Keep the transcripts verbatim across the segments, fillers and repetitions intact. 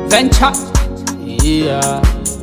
Venture. Yeah.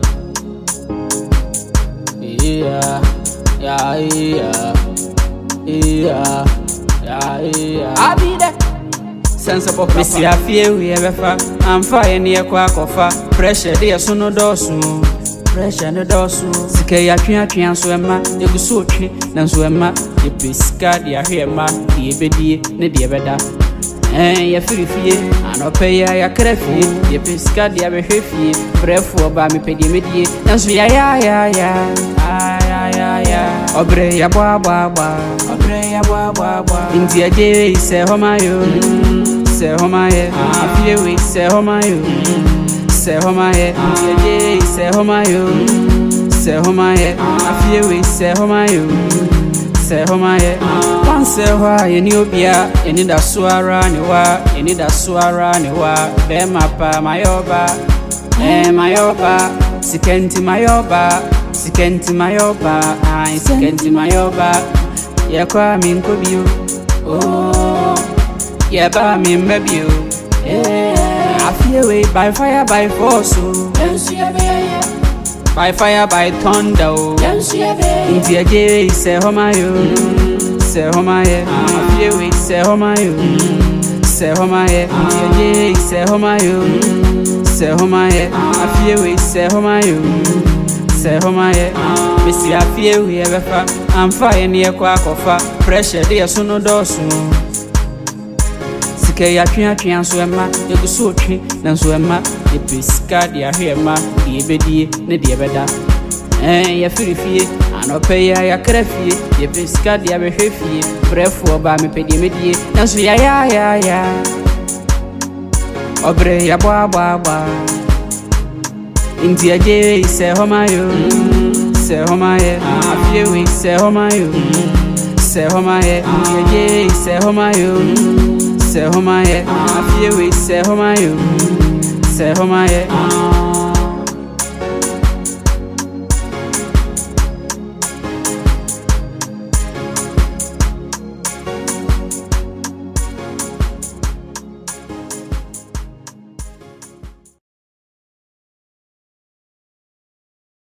Yeah. Yeah, yeah. Yeah. Yeah, yeah. I be there. Sensible. Missy, I fear we ever far. I'm fire near Quacofa. Pressure, dear, so no dosu. Pressure no dosu. Sike ya tria tria so ema. You go so tree, then so ema. You pisca, dear, here, ma. The ebedi, ne dear beda. Eh, ya free fee. I no pay ya crefy. You pisca, dear, be heavy. Breath by me, pay the midi. And so, ya, ya, ya, ya. Ya, ya, ya. Obre ya boa boa boa. Obre ya boa boa boa. India J say homa yo. Say homa ye. Afie we say homa yo. Say homa ye. India J say homa yo. Say homa ye. Afie we say homa yo. Say homa ye. One say why you need obia. You need a suara ni wa. You need a suara ni wa. Be mapa mayoba. Eh mayoba. Sikenti mayoba. Sikenti mayoba, I sikenti mayoba. Ya kwa mi nkobio. Oh, ya ba mi mbebio. Yeah, I feel way by fire by force. By fire by thunder. India J say homa yo. Say homa ye. I feel way say homa yo. Say homa ye. India J say homa yo. Say homa ye. I feel way say homa yo. Say homa ye. Missy, I fear we ever far. I'm fire near Quacofa. Pressure, dear, so no dosu. Sike ya tria tria so ema. You go so tree, then so ema. You pisca, dear, here, ma. The ebedi, ne dear beda. Eh, ya free fee. I no pay ya crefy. You pisca, dear, be heavy. Breath by me, pay the midi. And so, ya, ya, ya, ya. Obre ya boa boa boa. India J say homa yo. Say homa ye. Afie we say homa yo. Say homa ye. India J say homa yo. Say homa ye. Afie we say homa yo. Say homa ye.